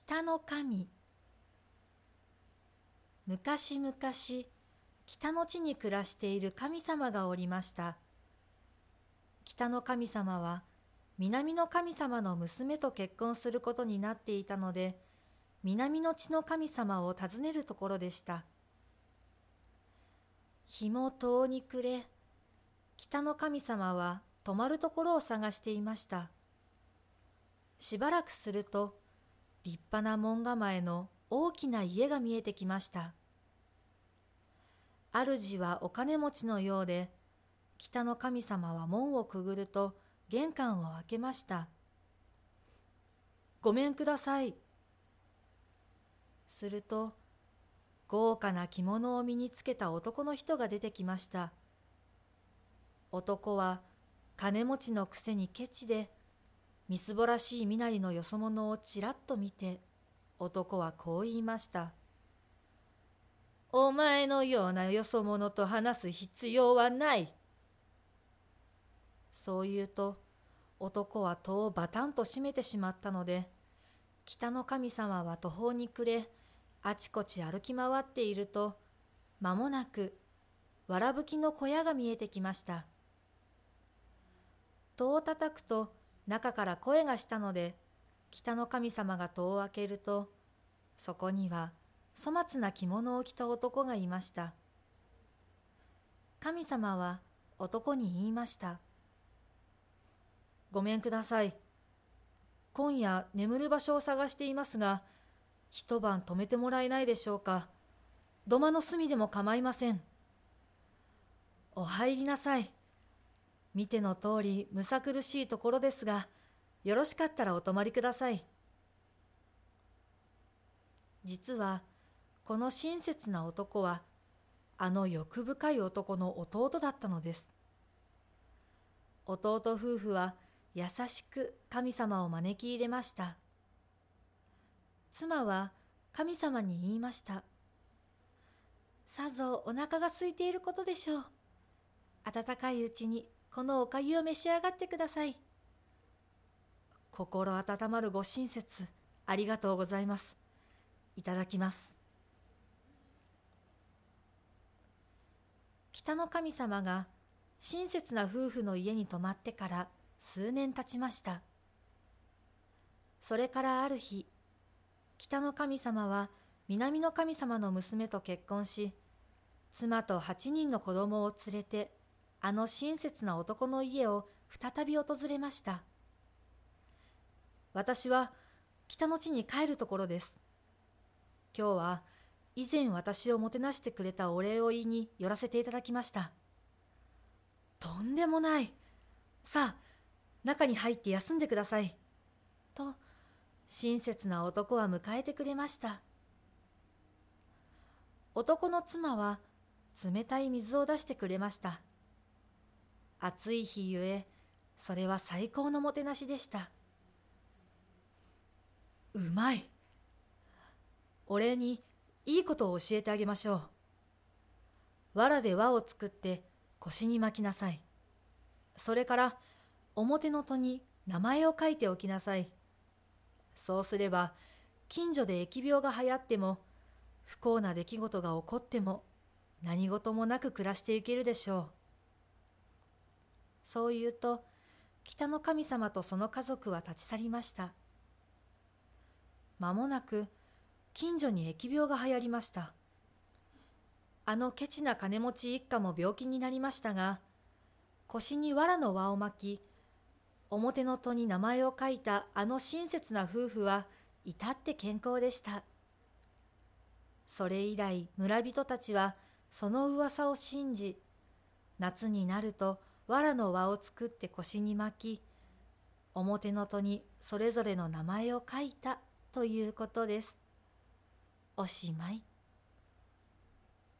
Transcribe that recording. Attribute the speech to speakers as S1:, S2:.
S1: 北の神。昔々、北の地に暮らしている神様がおりました。北の神様は南の神様の娘と結婚することになっていたので、南の地の神様を訪ねるところでした。日も遠に暮れ、北の神様は泊まるところを探していました。しばらくすると、立派な門構えの大きな家が見えてきました。主はお金持ちのようで、北の神様は門をくぐると玄関を開けました。ごめんください。すると、豪華な着物を身につけた男の人が出てきました。男は金持ちのくせにケチで、みすぼらしい身なりのよそ者をちらっと見て、男はこう言いました。お前のようなよそ者と話す必要はない。そう言うと、男は戸をバタンと閉めてしまったので、北の神様は途方に暮れ、あちこち歩き回っていると、間もなく、わらぶきの小屋が見えてきました。戸を叩くと、中から声がしたので、北の神様が戸を開けると、そこには粗末な着物を着た男がいました。神様は男に言いました。ごめんください。今夜眠る場所を探していますが、一晩泊めてもらえないでしょうか。土間の隅でも構いません。お入りなさい。見ての通りむさ苦しいところですが、よろしかったらお泊まりください。実は、この親切な男は、あの欲深い男の弟だったのです。弟夫婦は優しく神様を招き入れました。妻は神様に言いました。さぞお腹が空いていることでしょう。温かいうちにこのお粥を召し上がってください。心温まるご親切、ありがとうございます。いただきます。北の神様が親切な夫婦の家に泊まってから数年経ちました。それからある日、北の神様は南の神様の娘と結婚し、妻と8人の子供を連れて、あの親切な男の家を再び訪れました。私は北の地に帰るところです。今日は以前私をもてなしてくれたお礼を言いに寄らせていただきました。とんでもない。さあ、中に入って休んでください。と、親切な男は迎えてくれました。男の妻は冷たい水を出してくれました。暑い日ゆえ、それは最高のもてなしでした。うまい。お礼にいいことを教えてあげましょう。藁で輪を作って腰に巻きなさい。それから表の戸に名前を書いておきなさい。そうすれば近所で疫病が流行っても不幸な出来事が起こっても何事もなく暮らしていけるでしょう。そう言うと北の神様とその家族は立ち去りました。間もなく近所に疫病が流行りました。あのケチな金持ち一家も病気になりましたが、腰に藁の輪を巻き、表の戸に名前を書いたあの親切な夫婦は至って健康でした。それ以来村人たちはその噂を信じ、夏になると藁の輪を作って腰に巻き、表の戸にそれぞれの名前を書いたということです。おしまい。